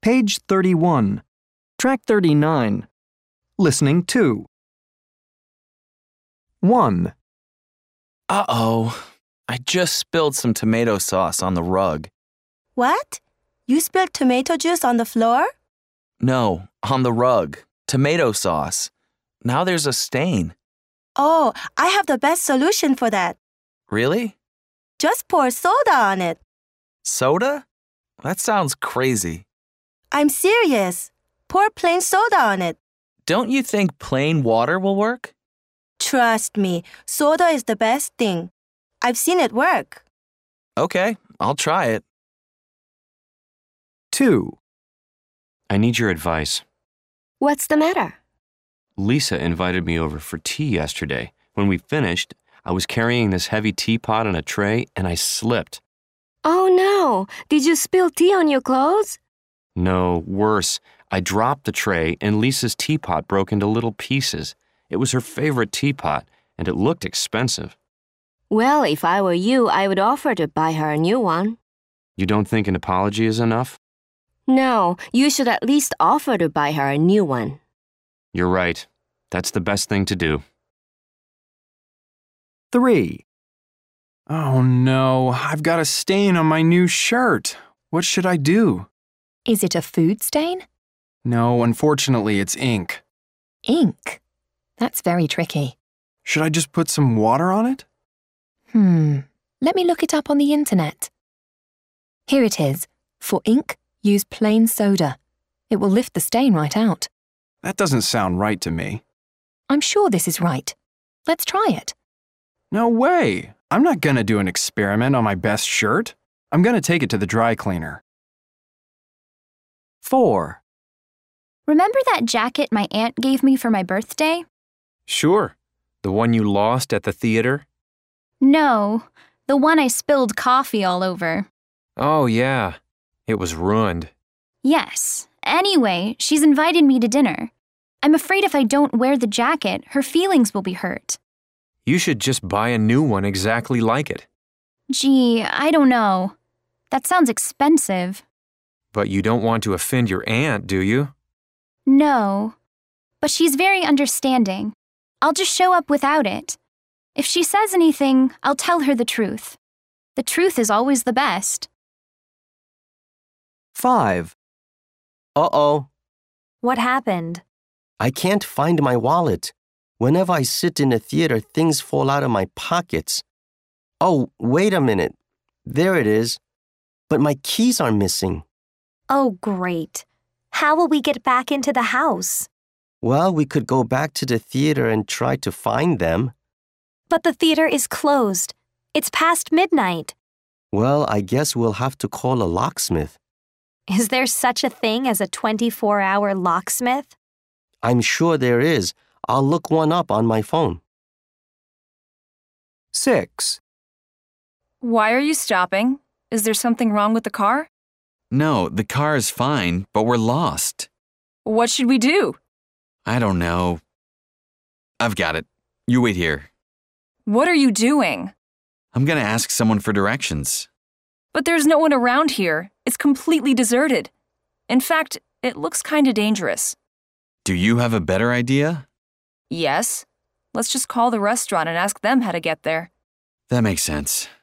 Page 31. Track 39. Listening 2. 1. Uh-oh. I just spilled some tomato sauce on the rug. What? You spilled tomato juice on the floor? No, on the rug. Tomato sauce. Now there's a stain. Oh, I have the best solution for that. Really? Just pour soda on it. Soda? That sounds crazy. I'm serious. Pour plain soda on it. Don't you think plain water will work? Trust me, soda is the best thing. I've seen it work. Okay, I'll try it. 2. I need your advice. What's the matter? Lisa invited me over for tea yesterday. When we finished, I was carrying this heavy teapot on a tray and I slipped. Oh no! Did you spill tea on your clothes? No, worse. I dropped the tray and Lisa's teapot broke into little pieces. It was her favorite teapot and it looked expensive. Well, if I were you, I would offer to buy her a new one. You don't think an apology is enough? No, you should at least offer to buy her a new one. You're right. That's the best thing to do. 3. Oh no, I've got a stain on my new shirt. What should I do? Is it a food stain? No, unfortunately, it's ink. Ink? That's very tricky. Should I just put some water on it? Let me look it up on the internet. Here it is. For ink, use plain soda. It will lift the stain right out. That doesn't sound right to me. I'm sure this is right. Let's try it. No way. I'm not gonna do an experiment on my best shirt. I'm gonna take it to the dry cleaner. 4. Remember that jacket my aunt gave me for my birthday? Sure. The one you lost at the theater? No, the one I spilled coffee all over. Oh, yeah. It was ruined. Yes. Anyway, she's invited me to dinner. I'm afraid if I don't wear the jacket, her feelings will be hurt. You should just buy a new one exactly like it. Gee, I don't know. That sounds expensive. But you don't want to offend your aunt, do you? No. But she's very understanding. I'll just show up without it. If she says anything, I'll tell her the truth. The truth is always the best. 5. Uh-oh. What happened? I can't find my wallet. Whenever I sit in the theater, things fall out of my pockets. Oh, wait a minute. There it is. But my keys are missing. Oh, great. How will we get back into the house? Well, we could go back to the theater and try to find them. But the theater is closed. It's past midnight. Well, I guess we'll have to call a locksmith. Is there such a thing as a 24-hour locksmith? I'm sure there is. I'll look one up on my phone. 6. Why are you stopping? Is there something wrong with the car? No, the car is fine, but we're lost. What should we do? I don't know. I've got it. You wait here. What are you doing? I'm gonna ask someone for directions. But there's no one around here. It's completely deserted. In fact, it looks kinda dangerous. Do you have a better idea? Yes. Let's just call the restaurant and ask them how to get there. That makes sense.